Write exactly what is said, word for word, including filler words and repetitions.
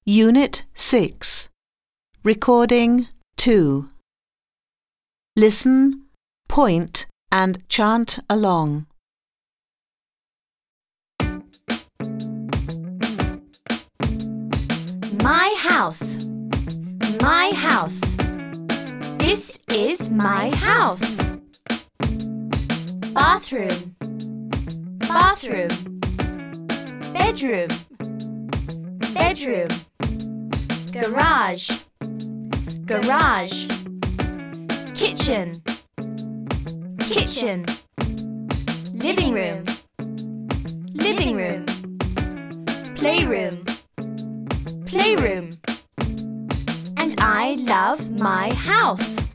Unit six. Recording two. Listen, point and chant along. My house. My house. This is my house. Bathroom. Bathroom. Bedroom. Bedroom. Garage. Garage. Kitchen. Kitchen. Living room. Living room. Playroom. Playroom. And I love my house.